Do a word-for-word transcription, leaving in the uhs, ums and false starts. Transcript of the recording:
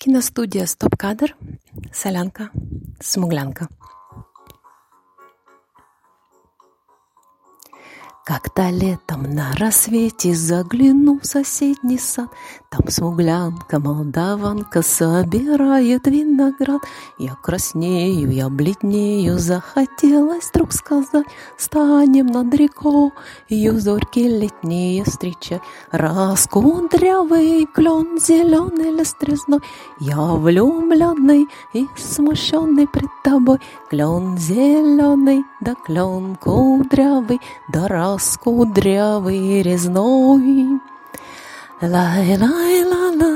Киностудия «Стоп-кадр», солянка, смуглянка. Как-то летом на рассвете загляну в соседний сад. Там смуглянка, молдаванка собирает виноград. Я краснею, я бледнею, захотелось вдруг сказать: станем над рекою зорьки летние встречать. Раскудрявый клен зеленый лист-резной, я влюбленный и смущенный пред тобой. Клен зеленый, да клен кудрявый, да раскудрявый резной. Лай-лай-ла-ла,